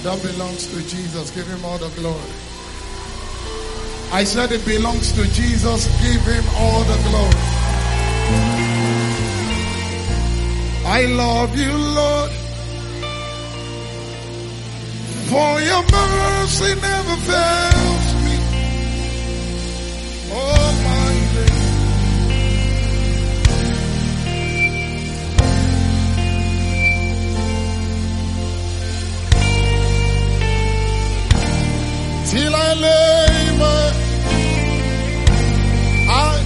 That belongs to Jesus. Give him all the glory. I said it belongs to Jesus. Give him all the glory. I love you, Lord, for your mercy never fails me. Oh, my God. Till I lay my eye.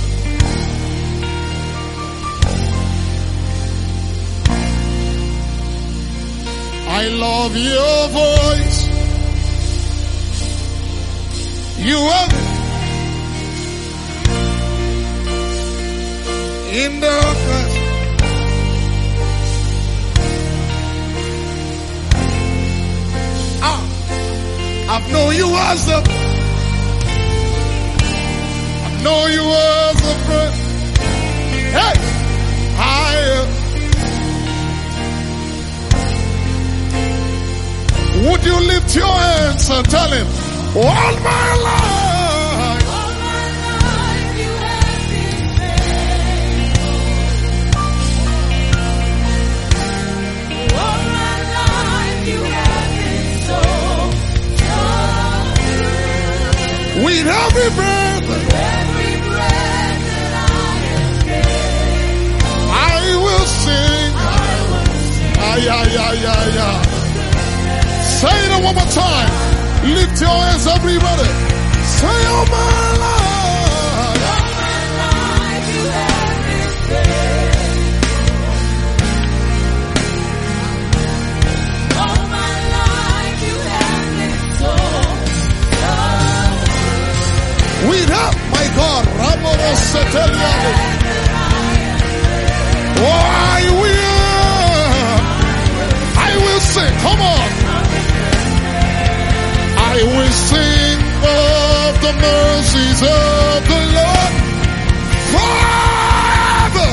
I love your voice. You are in darkness. I know you as a, I know you as a friend. Hey, higher. Would you lift your hands and tell him, all my life, you have been faithful. All my life you have been so. With every breath that I am, I will sing. Ay, ay, ay, ay, ay. Say it one more time. Lift your hands, everybody. Say, oh my life. All my life you have been faithful. All my life you have been so. We have, my God, Ramos Seteliani. Oh, I will sing, come on. I will sing of the mercies of the Lord forever.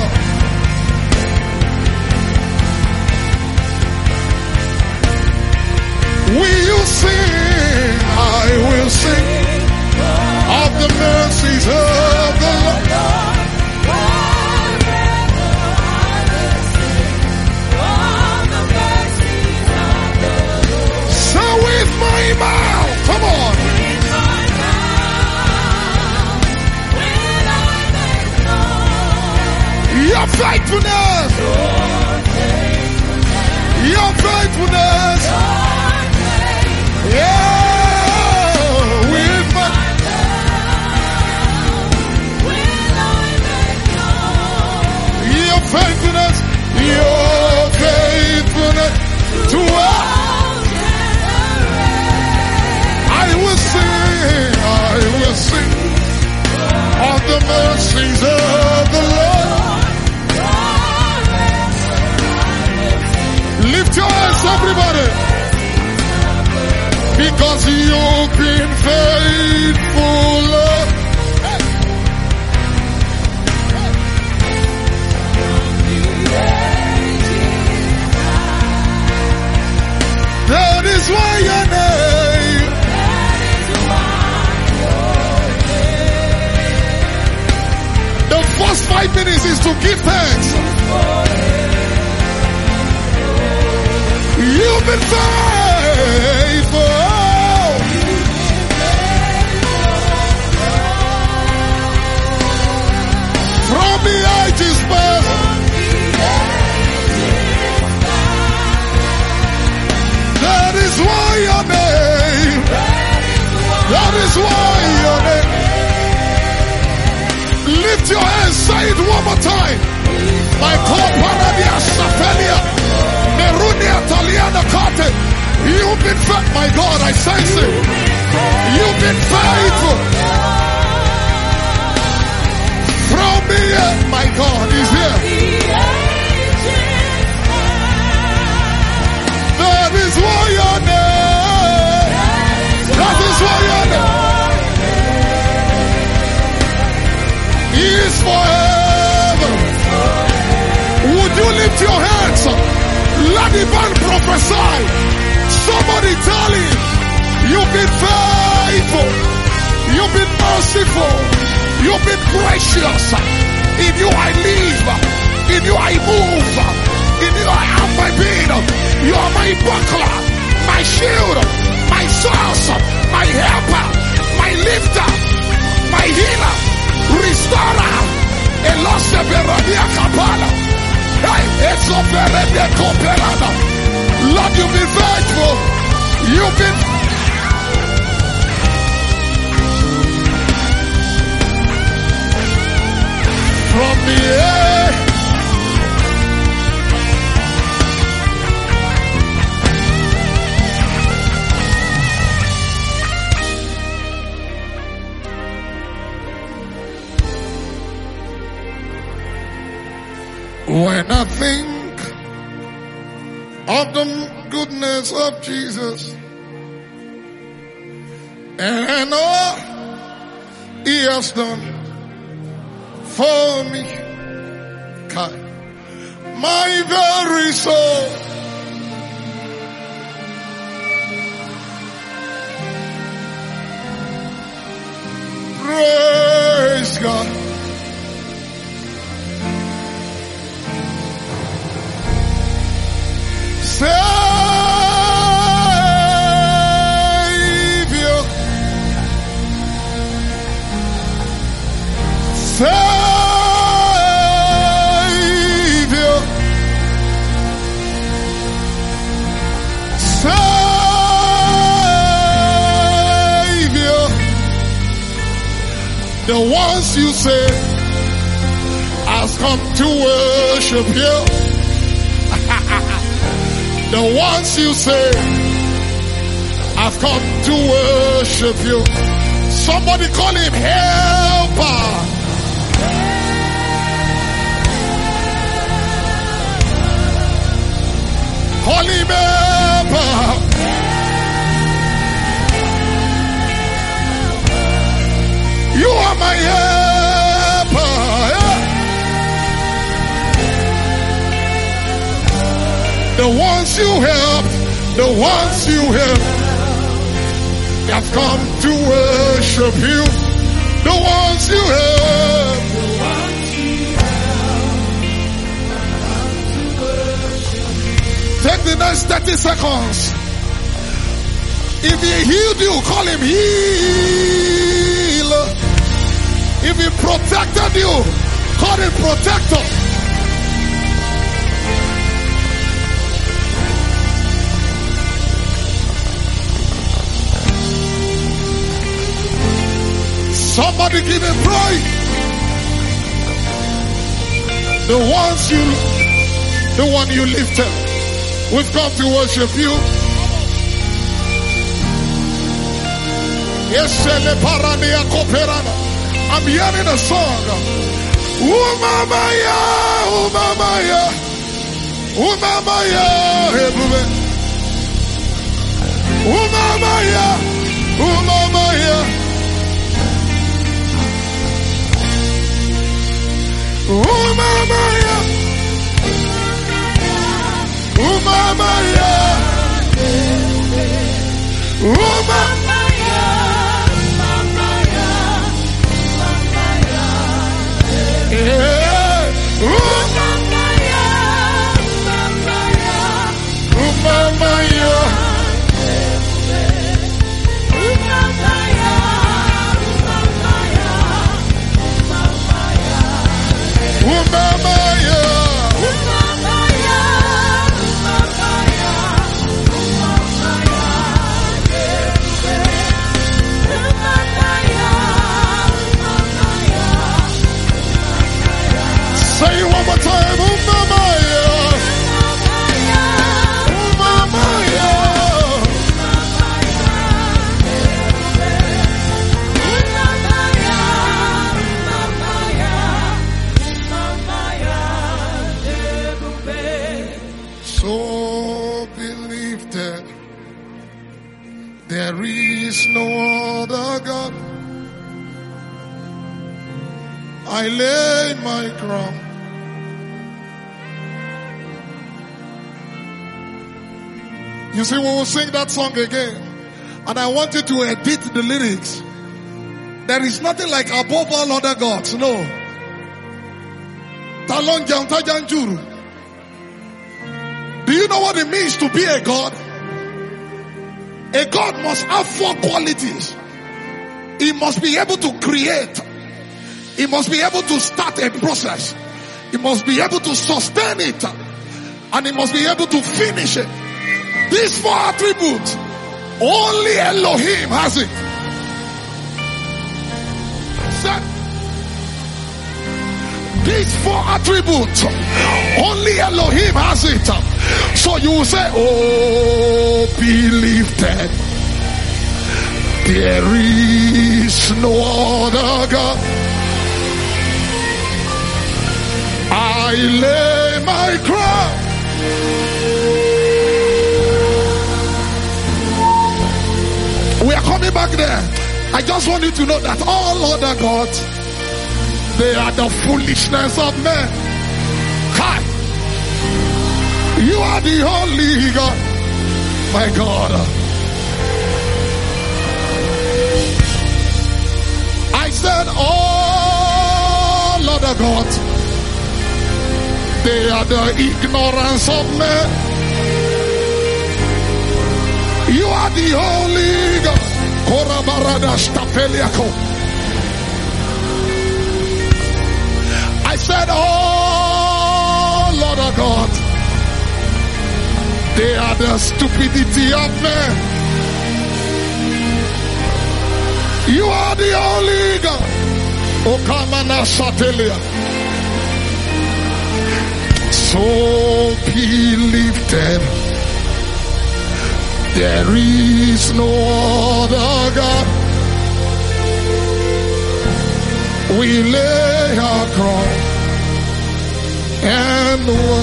Will you sing? I will sing of the mercies of the Lord. So with my mouth, come on. Your faithfulness. Your faithfulness. Yeah. Faithfulness, your faithfulness to us. I will sing of the mercies of the Lord. Lift your hands, everybody, because you've been faithful, Lord. That is why your name. The first 5 minutes is to give thanks. You've been faithful. From the ages past. That is why your name. That is why your name. Lift your hands, say it one more time. My Paradia Safelia, Nerunia Taliana Kate. You've been faithful, my God, I sense it. You've been faithful. From me, my God is here. That is why your name. That is why your name is forever. Would you lift your hands? Let the man prophesy. Somebody tell him, you've been faithful. You've been merciful. You've been gracious. In you I live. In you I move. In you I have my being. You are my buckler, my shield, my source, my helper, my lifter, my healer, restorer. Elose Beradia Kapala. It's a Beradia Koperada. Lord, you've been faithful. You've been from the air. When I think of the goodness of Jesus and all he has done for me, my very soul praise God. Savior, Savior, Savior, the ones you say has come to worship you. The ones you say have come to worship you. Somebody call him helper. Call him helper. You are my helper. The ones you help, the ones you help, they have come to worship you. The ones you help, take the next 30 seconds. If he healed you, call him healer. If he protected you, call him protector. Somebody give him praise. The one you lifted. We've come to worship you. I'm hearing a song. Umamaya, umamaya, umamaya, umamaya, umamaya. Umamaya, umamaya, umamaya, umamaya, say it one more time. Umamaya, umamaya, so be lifted. There is no other God. I lay my crown. You see, we will sing that song again. And I want you to edit the lyrics. There is nothing like above all other gods. No. Do you know what it means to be a god? A god must have 4 qualities. He must be able to create. He must be able to start a process. He must be able to sustain it. And he must be able to finish it. These 4 attributes, only Elohim has it. These 4 attributes, only Elohim has it. So you will say, oh, be lifted. There is no other God. I lay my crown. We are coming back there. I just want you to know that all other gods, they are the foolishness of men. Hi. You are the only God. My God. I said all other gods, they are the ignorance of men. You are the only God. I said, oh Lord of God, they are the stupidity of men. You are the only God. Okamana Satelia. So be lifted. There is no other God. We lay our crown and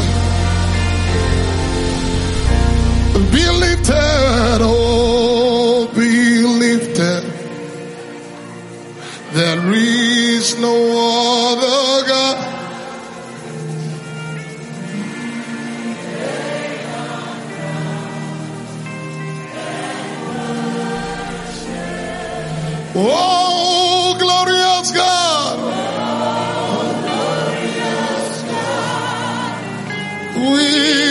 be lifted, oh, be lifted. There is no other God. Oh, glorious God. We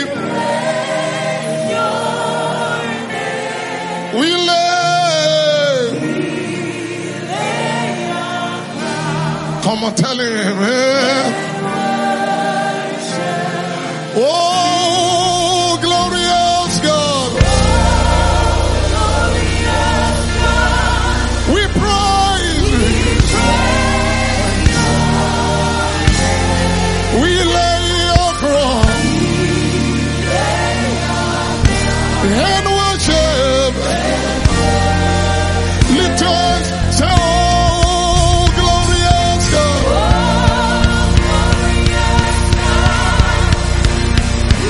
lay. Come on, tell him. Oh, glorious God. And worship. Lift your hands. Say, oh, glorious God.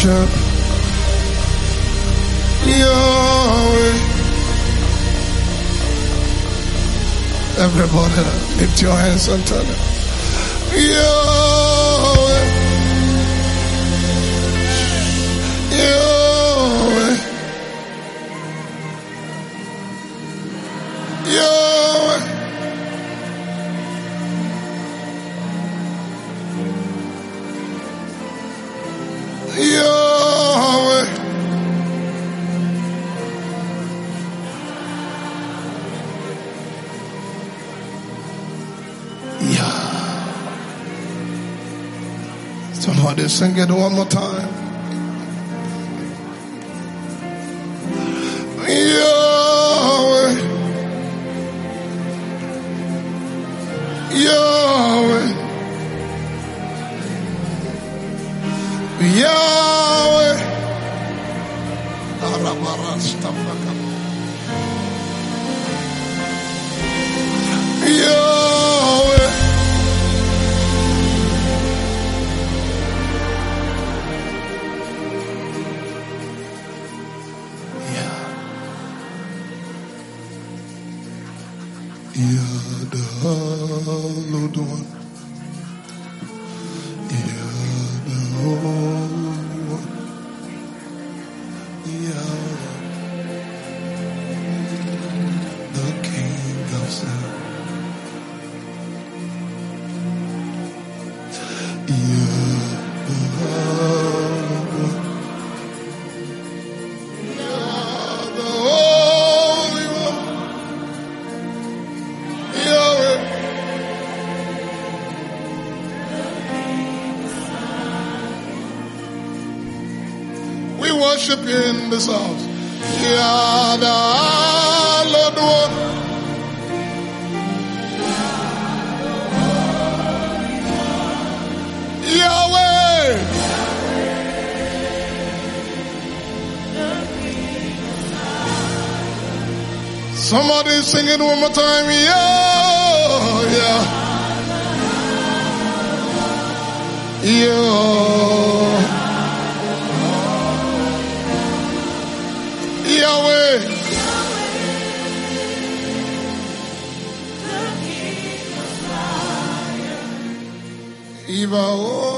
worship Yahweh. Everybody lift your hands and tell him Yahweh, Yahweh, Yahweh, Yahweh, somebody sing it one more time. Yahweh, Yahweh, Yahweh. Yahweh. You're the hallowed one. You're the holy one. You're the King of Zion. You're the hallowed one. You're the holy one. Yahweh. We worship you in this house. You're the hallowed one. Yahweh. Somebody sing it one more time. Yeah, yeah. Yeah. Yahweh. Iba,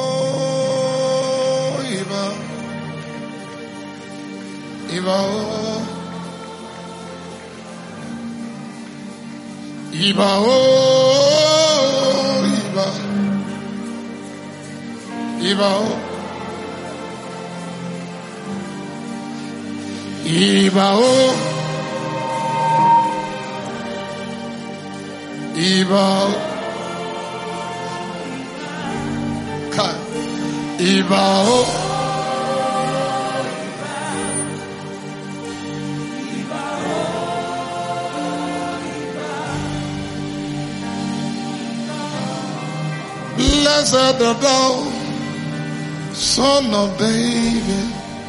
oh, Iba. Iba, oh. Iba, oh, Iba. Iba, oh. Iba, oh. Iba, oh. Iba, oh. Blessed art thou, Son of David.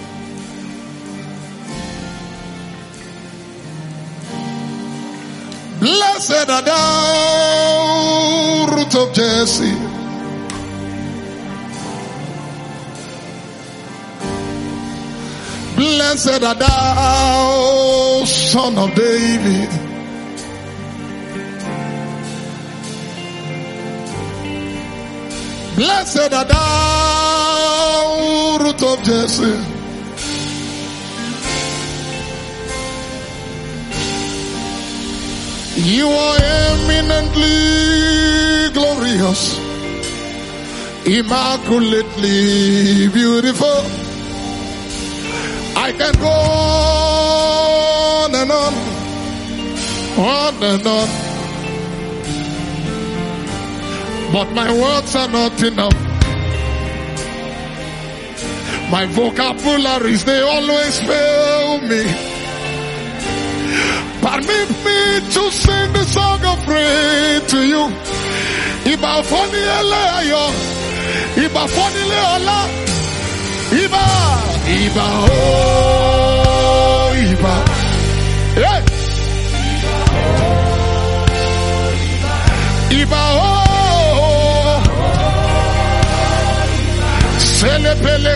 Blessed art thou, Root of Jesse. Blessed art thou, Son of David. Blessed art thou, Root of Jesse. You are eminently glorious, immaculately beautiful. I can go on and on and on. But my words are not enough. My vocabularies, they always fail me. Permit me to sing the song of praise to you. Iba foni eleyo, Iba foni leola, Iba, Iba oh, Iba, yeah. Iba oh. Selepele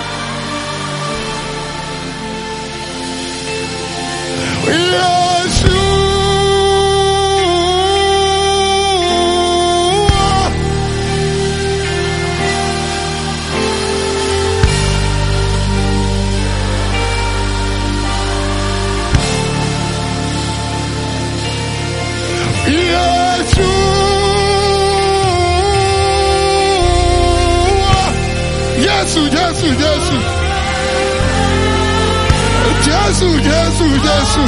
Jésù, Jésù, Jésù. Jésù, Jésù, Jésù.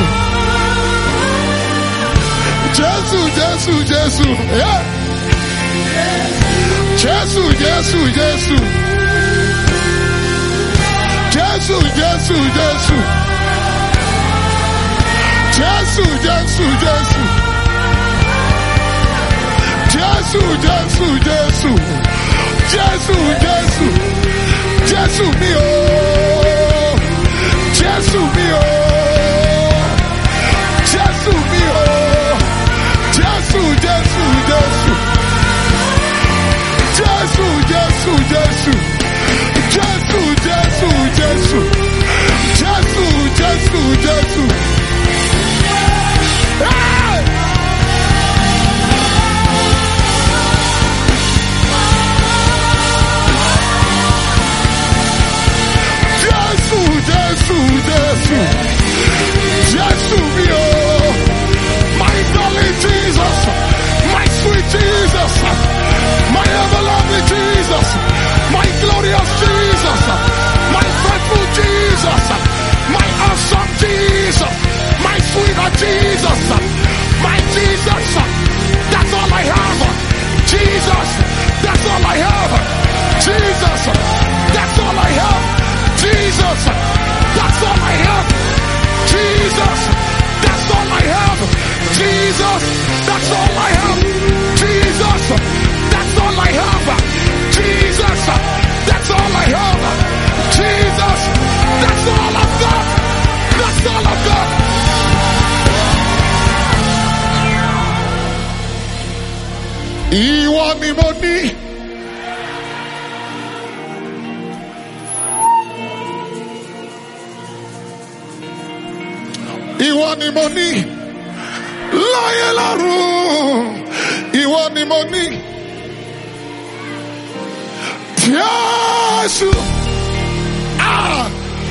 Jésù, Jésù, Jésù. Yeah. Jésù, Jésù, Jésù. Jésù, Jésù, Jésù. Jésù, Jésù, Jésù. Jésù, Jésù, Jésù. Jésù, Jésù. Jésù mi o. Jésù mi o. Jésù mi o. Jésù, Jésù, Jésù. Jésù, Jésù, Jésù. Jésù, Jésù, Jésù. Jésù, Jésù, Jésù. Hey! Jésù, Jésù, Jésù. Jésù mio. My darling Jesus. My sweet Jesus. My ever-loving Jesus. My glorious Jesus. My faithful Jesus. My awesome Jesus. My sweeter Jesus. My Jesus. That's all I have. Jesus. That's all I have. Jesus. That's all I have. Jesus. That's all I have. Jesus. That's all I have. Jesus. That's all I have. Jesus. That's all I have. Jesus. That's all I have. Jesus. That's all I've got. That's all I've got. Ìwọ ni mo ní. Ìwọ ni mo ní. Láyé lọ́run. Ìwọ ni mo ní. Jésù. Ah.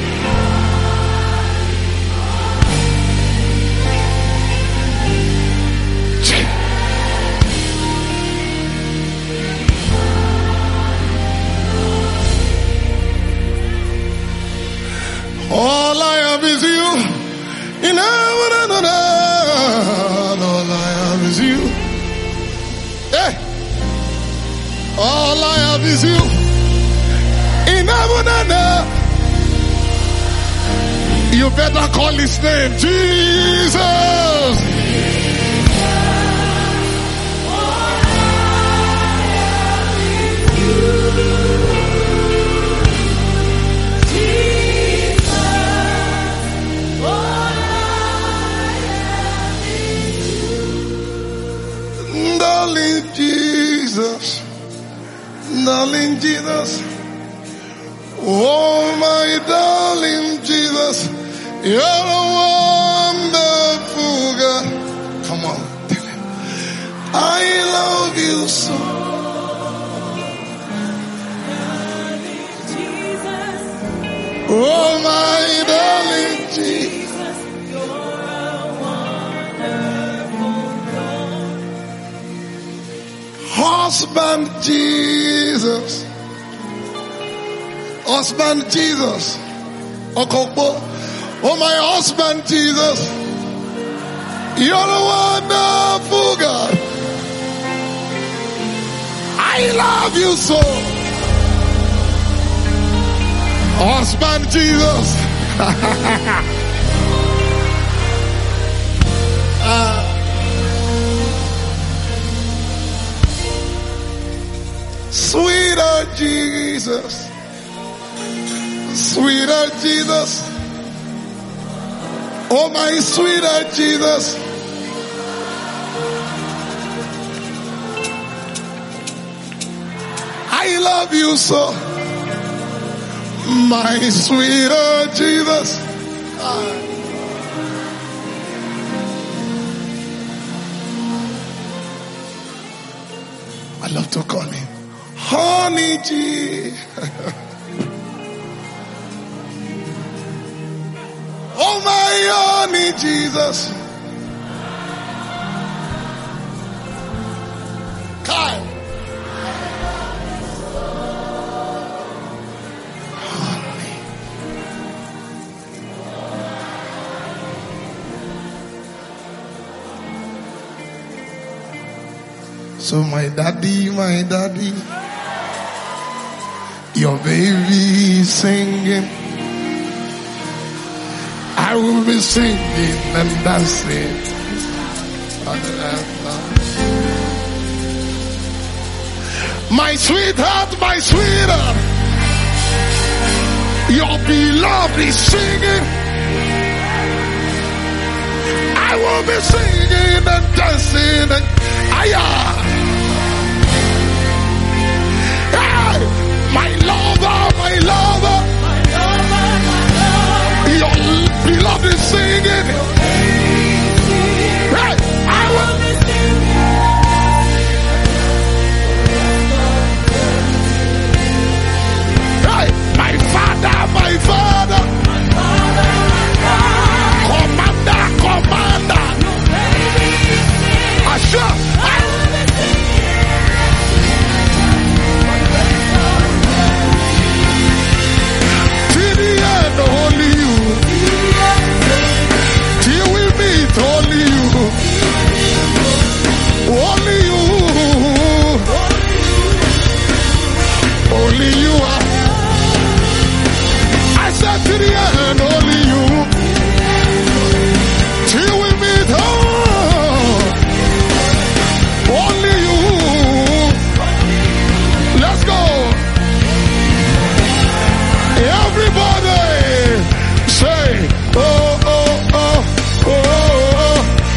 All I have is you. In heaven and on earth, all I have is you. Hey. All I have is you. In heaven and earth. You better call his name, Jesus. Darling Jesus, darling Jesus, oh my darling Jesus, you're a wonderful God. Come on, tell him. I love you so. Oh my darling Jesus, you're a wonderful God. Husband Jesus, husband Jesus, Okokpo, oh my husband Jesus, you're a wonderful God. I love you so. Husband Jesus. Sweeter Jesus. Sweeter Jesus. Oh my sweeter Jesus. I love you so. My sweeter Jesus. I love to call him Honey G. Oh my honey Jesus. Kai. So my daddy, your baby is singing. I will be singing and dancing. My sweetheart, your beloved is singing. I will be singing and dancing and my lover, your beloved is singing. Hey, I will be singing. Hey, my father, commander, Asha, till the end, only you. Till we meet, only you. Only you. Only you are. I said to the end, only you. Till we meet, only you. Let's go. Everybody say, oh, oh, oh, oh, oh.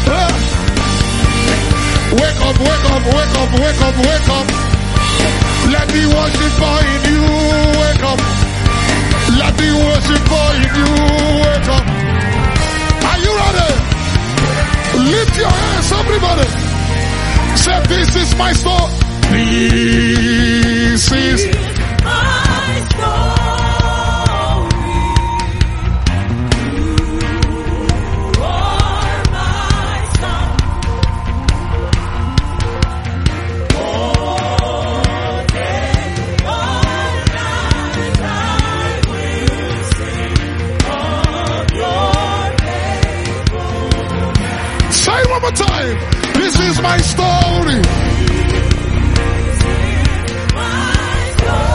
Wake up, wake up, wake up, wake up, wake up. Let the worshiper in you wake up. Let the worshiper in you wake up. Are you ready? Lift your hands, everybody. Say, this is my story. This is my story. You are my song. All day, all night, I will sing of your faithfulness. Say it one more time. This is my story. My story.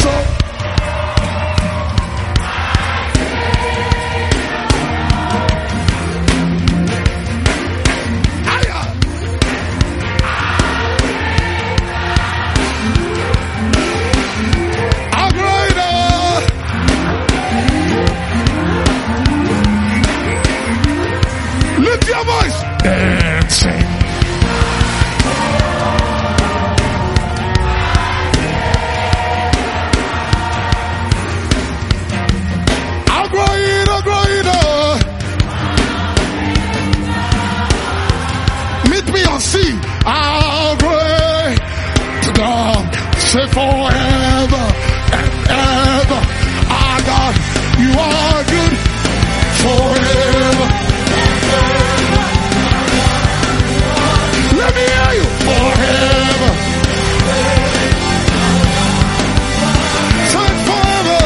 so. Lift your voice. Dancing. Meet me on sea. I'll pray to God. Say forever and ever. Our God, you are good forever. Let me hear you. Forever. Say forever.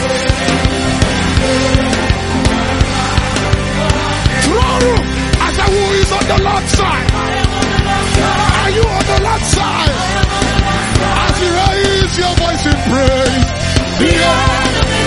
Throw room. I said, who is on the Lord's side? Are you on the Lord's side? As you raise your voice in praise. Yeah.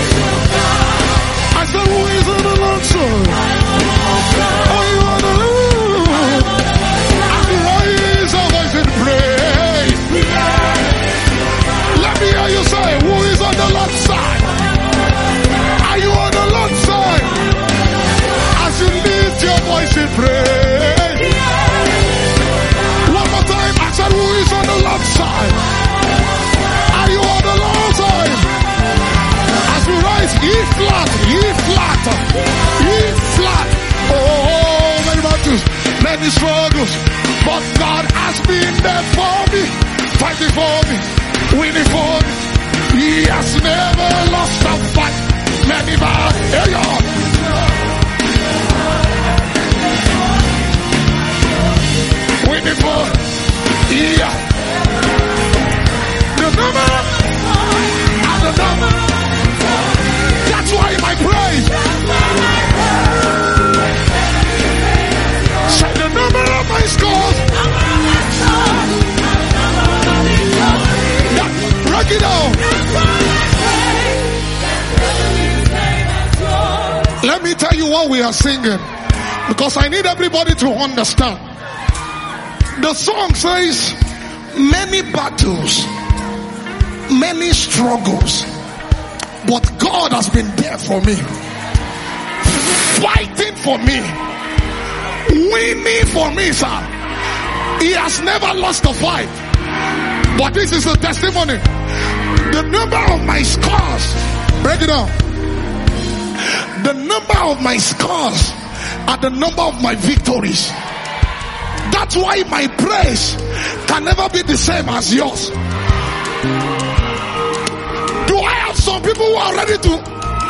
I said, who is on the Lord's side? Are you on the Lord? As you raise your voice in praise. Let me hear you say, who is on the Lord's side? Are you on the Lord's side? As you lift your voice in praise. One more time, I said, who is on the Lord's side? Are you on the Lord's side? As we rise, E flat, E flat, E flat. Oh, many battles, many struggles, but God has been there for me, fighting for me, winning for me. He has never lost a fight. Many battles, hey y'all. Winning for, yeah. The number, and the number. That's why my praise. Say the number of my scores. Break it down. Let me tell you what we are singing, because I need everybody to understand. The song says, many battles, many struggles, but God has been there for me, fighting for me, winning for me, sir. He has never lost a fight. But this is a testimony. The number of my scars, break it down. The number of my scars are the number of my victories. That's why my praise can never be the same as yours. Do I have some people who are ready to?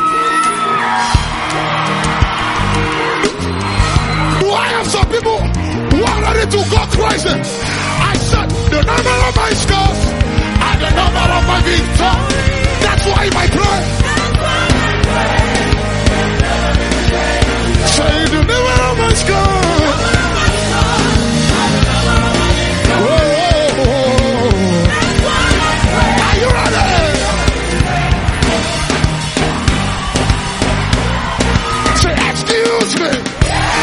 Do I have some people who are ready to go crazy? I said the number of my scars and the number of my victory. That's why my prayer. Say the number of my scars. Are you ready? Say excuse me.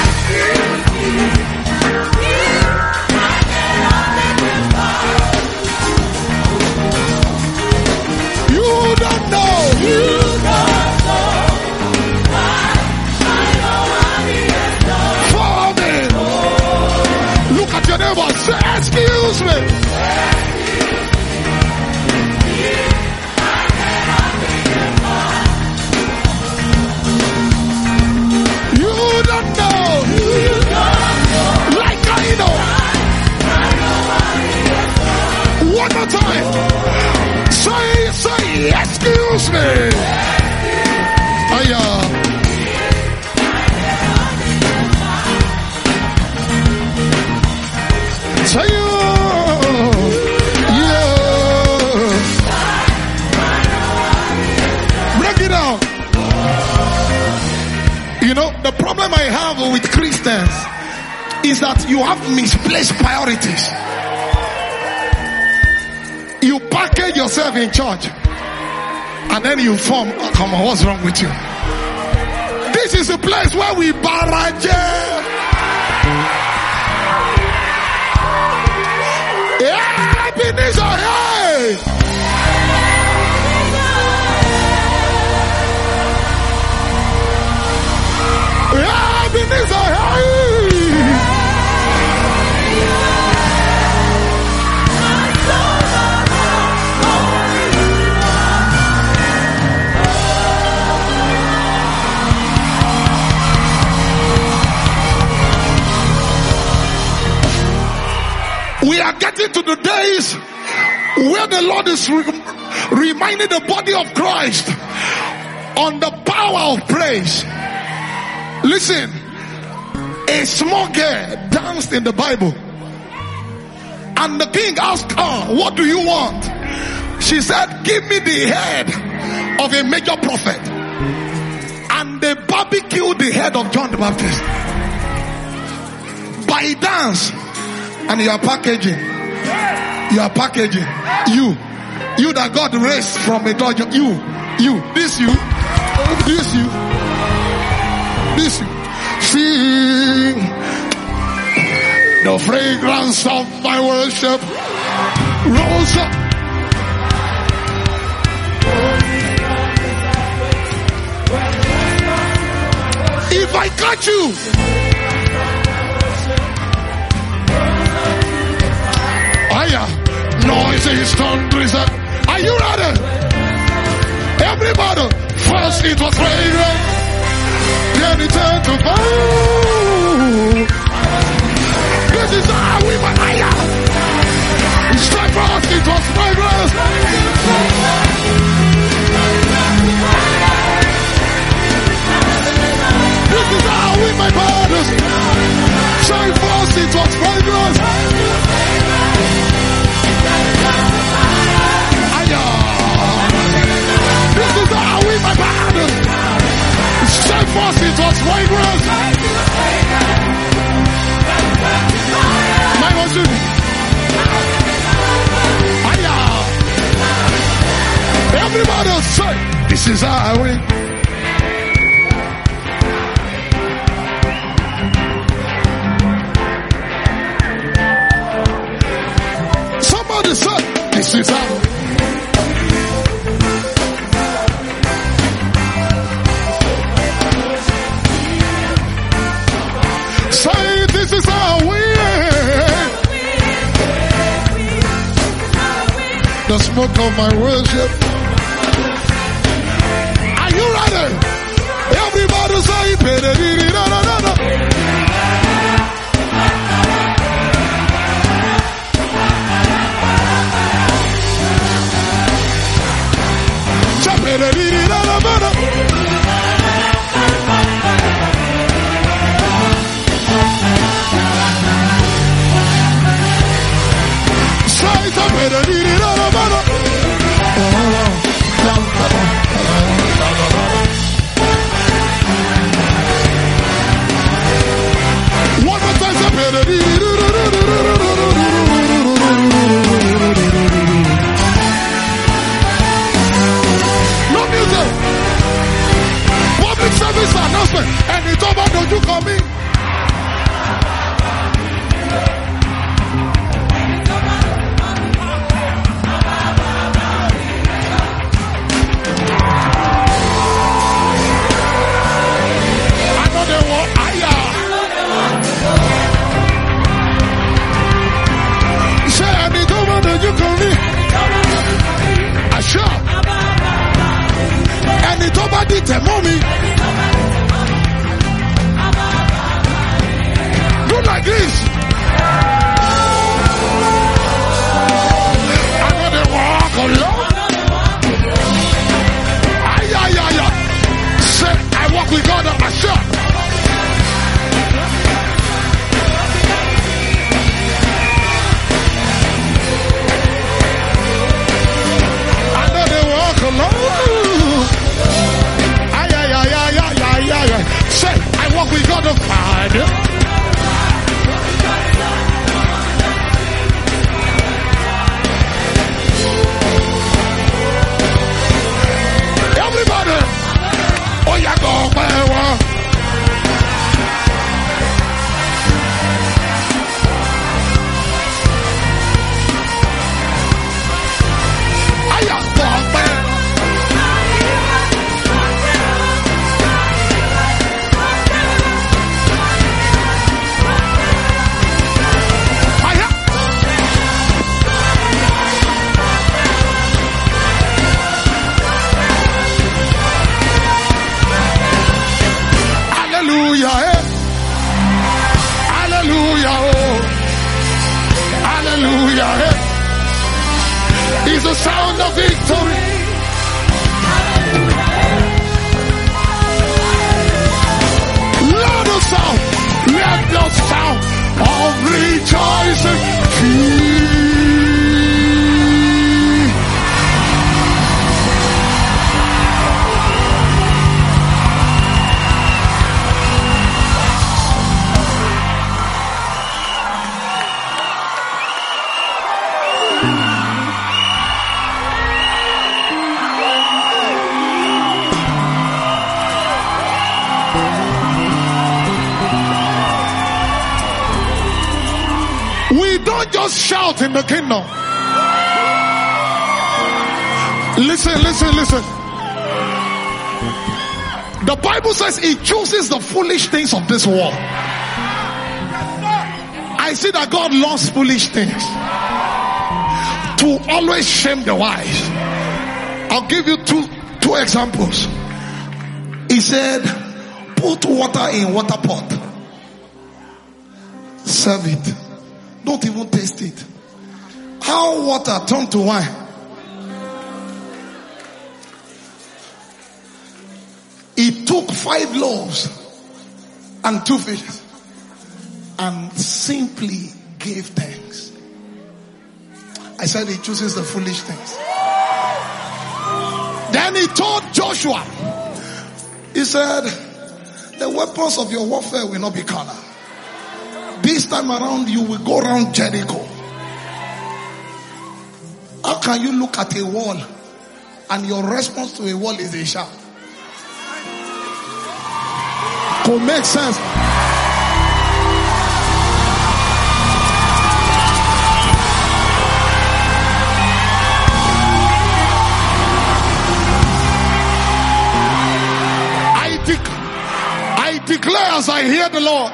You don't know. For me. Look at your neighbor. Say excuse me. One more time. Say, excuse me. Say, break it down. You know, the problem I have with Christians is that you have misplaced priorities. You package yourself in church. And then you form. Oh, come on, what's wrong with you? This is a place where we barrage. Yeah, Ebenezer, hey! Yeah, Ebenezer, hey! We are getting to the days where the Lord is reminding the body of Christ on the power of praise. Listen, a small girl danced in the Bible, and the king asked her, what do you want? She said, give me the head of a major prophet. And they barbecued the head of John the Baptist by dance. And you are packaging. You are packaging. You that God raised from a dog. This you. Sing the fragrance of my worship rose up. If I catch you, noises, thunders. Are you ready? Everybody. First it was fragrant, then it turned to fire. This is how we were higher. Straight first it was fragrant. This is how we made borders. Straight first it was fragrant. This is how we my body. Straight first it was fragrance. My worship. Everybody say, this is how we. Somebody say, this is how. Say, this is how we. The smoke of my worship. Are you ready? Everybody say, da-da-da-da-da-da. One more time, no music. Public service announcement. And it's over, don't you come in? Tell mommy. Do like this. I'm gonna walk alone. Say, I walk with God on my shirt. I'm gonna walk alone. Say, I walk with God of Father. yeah, go, is the sound of victory. Louder sound, let the sound of rejoicing fill. Don't just shout in the kingdom. Listen. The Bible says he chooses the foolish things of this world. I see that God loves foolish things to always shame the wise. I'll give you two examples. He said, put water in water pot. Serve it. Don't even taste it. How water turned to wine? He took 5 loaves and 2 fishes and simply gave thanks. I said he chooses the foolish things. Then he told Joshua, he said, the weapons of your warfare will not be carnal. This time around, you will go around Jericho. How can you look at a wall and your response to a wall is a shout? To make sense. I declare as I hear the Lord.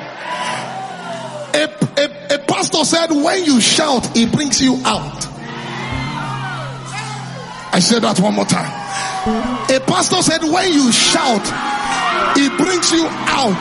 A pastor said, when you shout, he brings you out. I said that one more time. A pastor said, when you shout, he brings you out.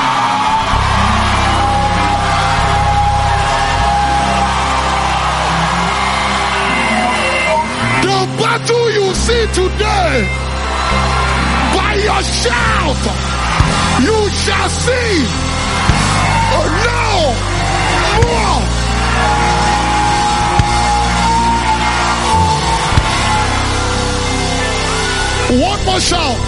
The battle you see today, by your shout, you shall see. Oh no! More! One more shout.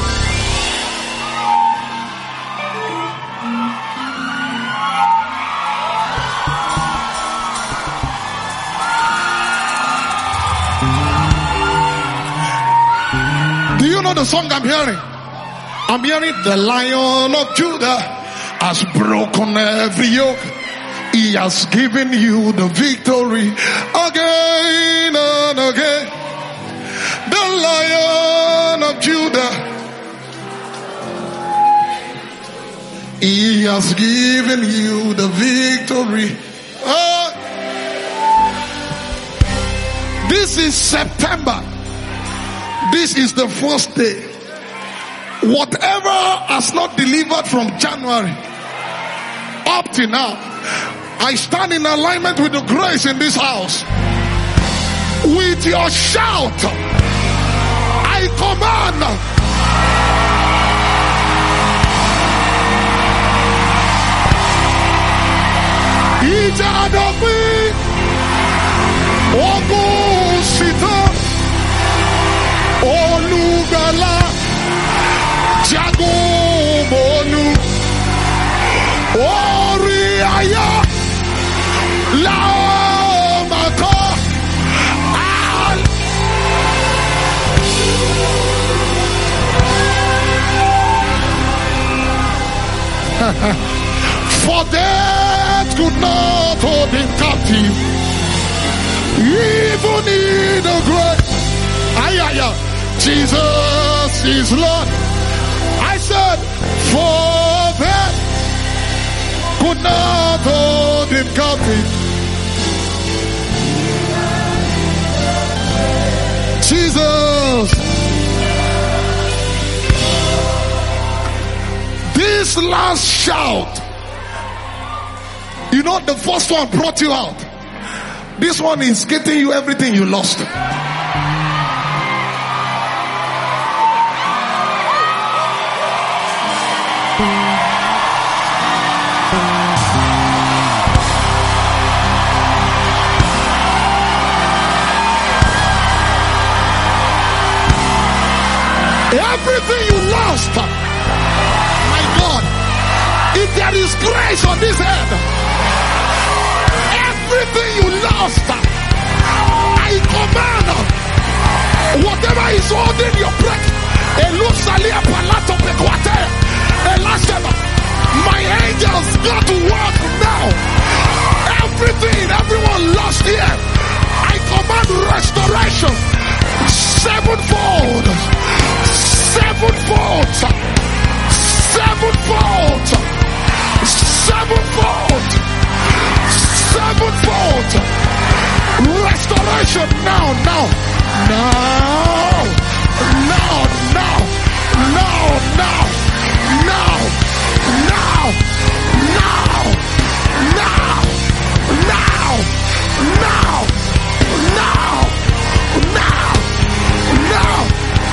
Do you know the song I'm hearing? I'm hearing the Lion of Judah has broken every yoke. He has given you the victory again and again. The Lion of Judah, he has given you the victory. This is September. This is the first day. Whatever has not delivered from January up to now, I stand in alignment with the grace in this house. With your shout, I command. Ijadabi Ogusita Olugala Jagomonu Oriaya Laomako Al. could not hold him captive. Even in the grave. Jesus is Lord. I said, for that could not hold him captive. Jesus. This last shout, you know, the first one brought you out. This one is getting you everything you lost. Everything you lost, my God, if there is grace on this earth, everything you lost, I command, whatever is holding your breath, my angels got to work now. Everything everyone lost here, I command restoration, sevenfold. Sevenfold, sevenfold, sevenfold, sevenfold, restoration now, now, now, now, now, now, now, now, now, now, now, now, now, now, now.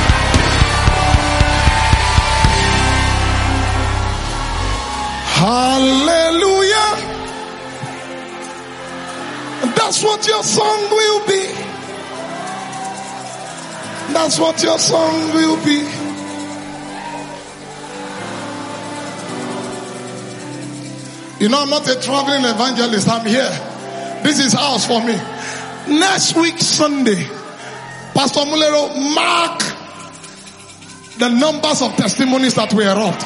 Hallelujah. That's what your song will be. That's what your song will be. You know, I'm not a traveling evangelist. I'm here. This is house for me. Next week, Sunday, Pastor Mulero, mark the numbers of testimonies that we erupt.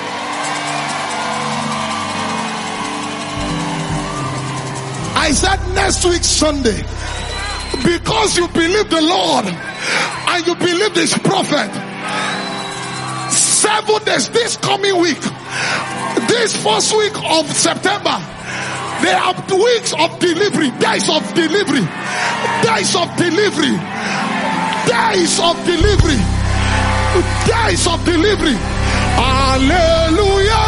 I said next week Sunday, because you believe the Lord and you believe this prophet, 7 days this coming week, this first week of September, there are weeks of delivery, days of delivery, days of delivery, days of delivery, days of delivery. Hallelujah.